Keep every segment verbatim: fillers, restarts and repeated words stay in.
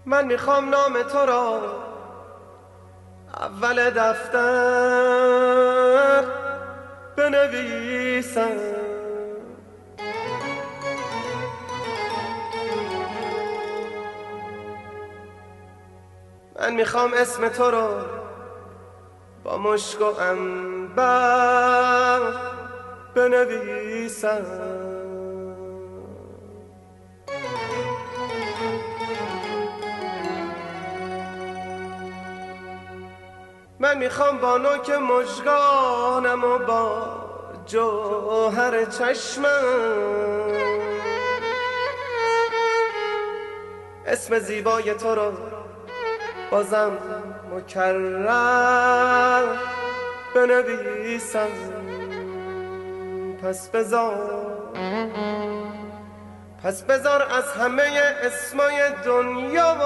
من میخوام نام تو را اول دفتر بنویسم، من میخوام اسم تو را با مشک و عنبر بنویسم. من میخوام با نوک مژگانم و با جوهر چشمم اسم زیبای تو را بازم مکرر بنویسم. پس بذار پس بذار از همه اسمای دنیا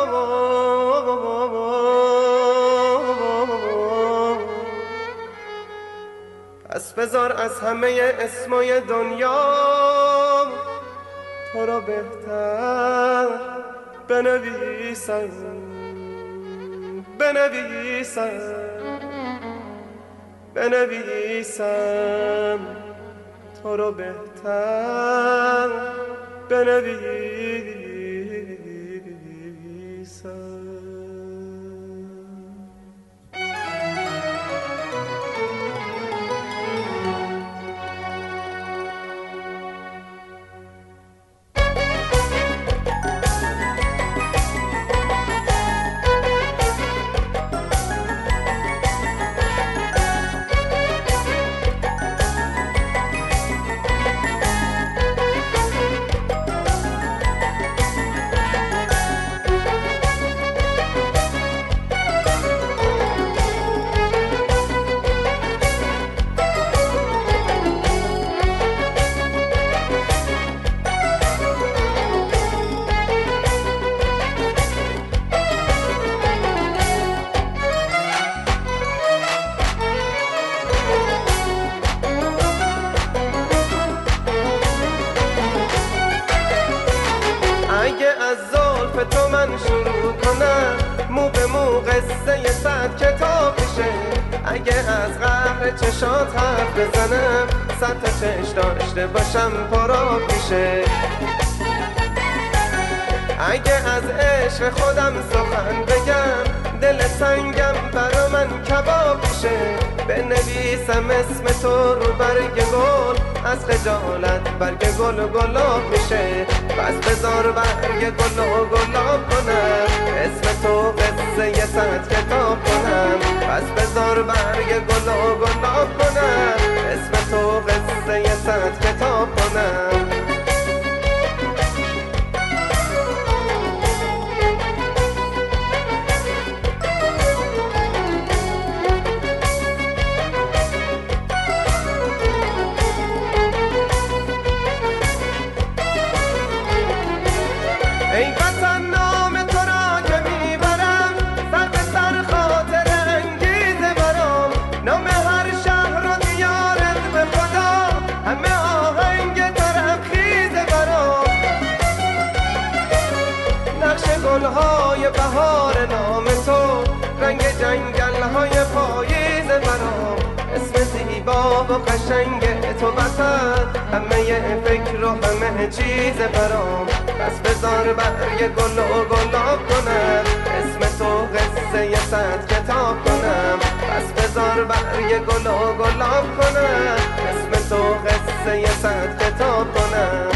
پس بذار از همه اسمای دنیا تو را بهتر بنویسم بنویسم بنویسم تو را بهتر بنویسم. اگه از زلف تو من شروع کنم مو به مو قصه صد کتاب میشه، اگه از قهر چشات حرف بزنم صد تا چش داشته باشم پراب میشه، اگه از عشق خودم سخن بگم دل سنگم برا من کباب میشه، بنویسم اسم تو رو برگ گل از خجالت برگ گل و گلاب میشه. پس بذار برگ گل و گلاب کنم اسم تو قصه یه صد کتاب کنم، پس بذار برگ گل و گلاب کنم اسم تو قصه یه صد کتاب کنم. ای وطن نام تو را که میبرم سر به سر خاطر انگیزه برام، نام هر شهر و دیارت به خدا همه آهنگ طرب خیزه برام، نقش گلهای بهار نام تو رنگ جنگلهای پاییزه برام، اسم زیبا و قشنگ تو وطن همه فکر و همه چیز برام. پس بذار برگ گل و گلاب کنم اسم تو قصه یه صد کتاب کنم، پس بذار برگ گل و گلاب کنم اسم تو قصه یه صد کتاب کنم.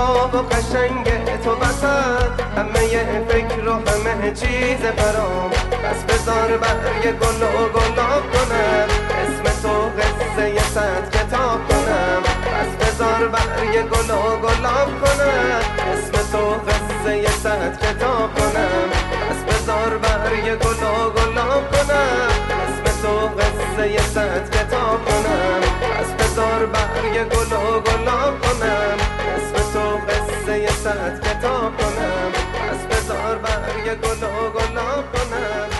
زیبا و قشنگ تو بسن، همه فکر و همه چیز برام. پس بذار برگ گل و گلاب کنم، اسم تو قصه صد کتاب کنم. پس بذار برگ گل و گلاب کنم، اسم تو قصه صد کتاب کنم. پس بذار برگ گل و گلاب کنم، اسم تو قصه صد کتاب کنم. پس بذار برگ گل و گلاب کنم، اسم تو قصه صد کتاب کنم. پس بذار برگ گل و گلاب کنم.